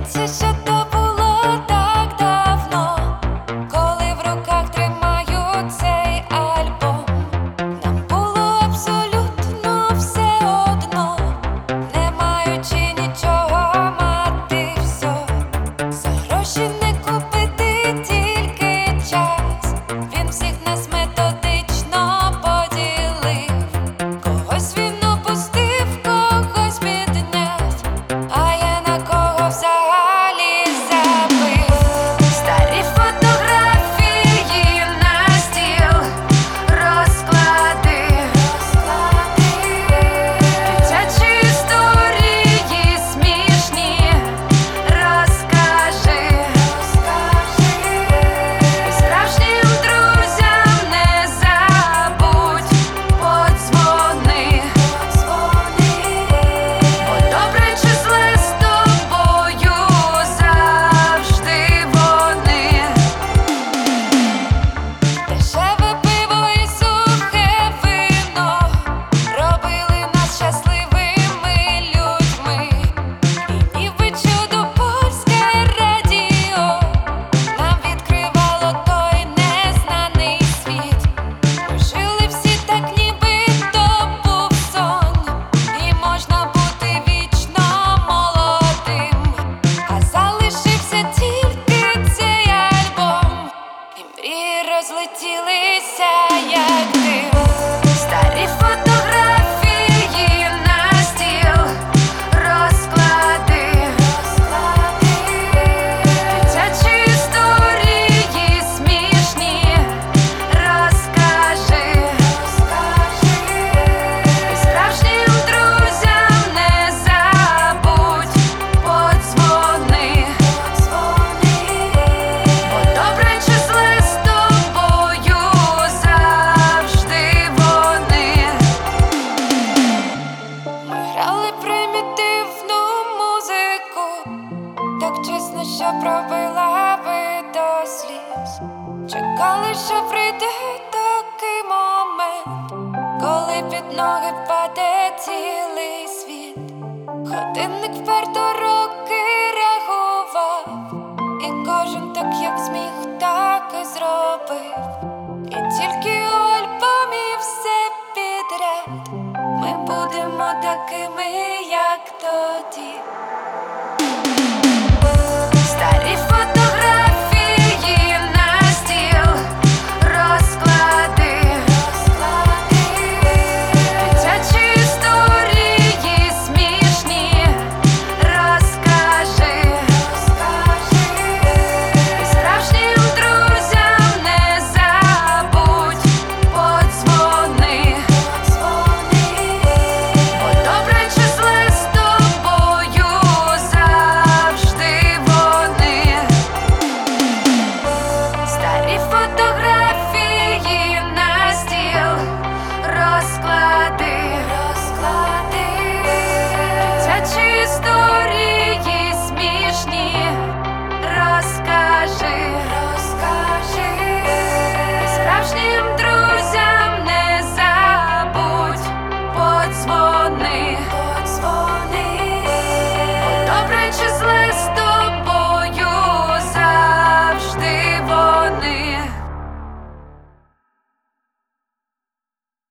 Здається, що то було так давно, коли в руках тримаю цей альбом. Нам було абсолютно все одно, не маючи нічого, мати все. За гроші не купити, тільки час. Він всіх нас методично поділив. Когось він опустив, когось підняв, а я на кого взагалі забив. Старі фотографії на стіл розклади, дитячі історії смішні розкажи, і справжнім друзям не забудь подзвони. Бо добре чи зле з тобою завжди вони. Дешеве пиво і сухе вино робили нас щасливими людьми. І ніби чудо польське радіо нам відкривало той незнаний світ. Ми жили всі так, ніби то був сон, і можна бути вічно молодим. А залишився тільки цей альбом, і мрії розлетілися, як дим. Старі фотографії на стіл розклади, дитячі історії смішні розкажи, і справжнім друзям не забудь подзвони. Бо добре чи зле з тобою завжди вони. Ми грали примітивну музику, так чесно, що пробила би до сліз. Чекали, що прийде такий момент, коли під ноги впаде цілий світ. Годинник вперто роки рахував, і кожен так, як зміг, так і зробив. І тільки у альбомі все підряд ми будемо такими, як тоді. Старі фотографії на стіл розклади, дитячі історії смішні розкажи, і справжнім друзям не забудь подзвони. Бо добре чи зле з тобою завжди вони. Старі фотографії на стіл розклади.